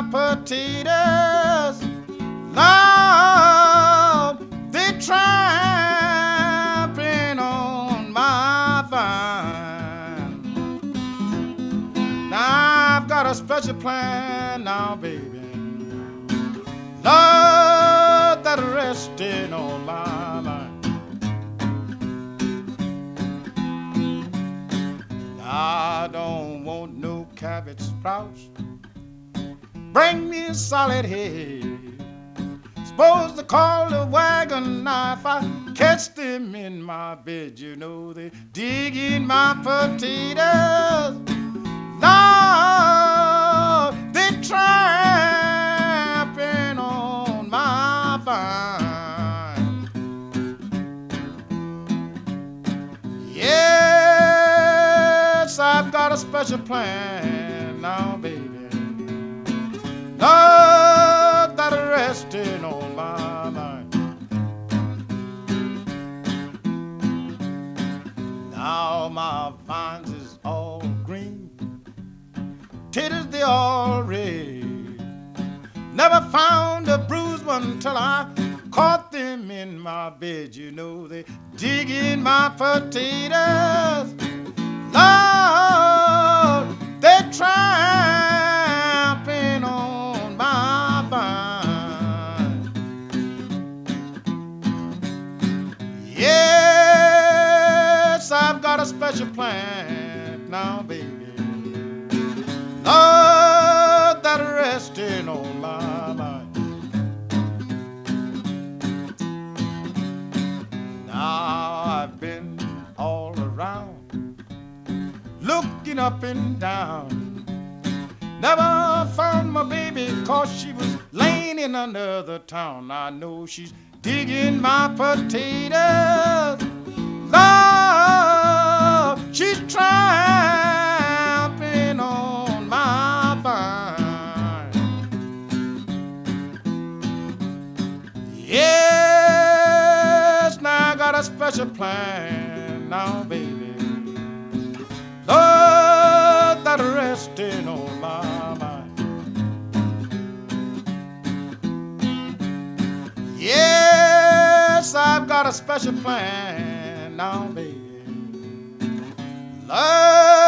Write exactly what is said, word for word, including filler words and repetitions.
my potatoes. Lord, they tramping on my vine. Now I've got a special plan now, baby. Lord, that resting on my mind. I don't want no cabbage sprouts. Bring me a solid head. Suppose to call the wagon now if I catch them in my bed. You know they dig in my potatoes. Lord, they tramping on my vine. Yes, I've got a special plan now, baby. Lord, that resting on my mind. Now my vines is all green, taters they all red. Never found a bruised one till I caught them in my bed. You know they dig in my potatoes. Lord, they tramping on my vine. Yes, I've got a special plan now, baby. Lord, that resting on my mind. Now I've been all around, looking up and down. Never found my baby, cause she was laying in another town. I know she's digging my potatoes. Lord, she's tramping on my vine. Yes, now I got a special plan now, baby. Lord, that resting on my mind. Yes, I've got a special plan now, baby. Lord,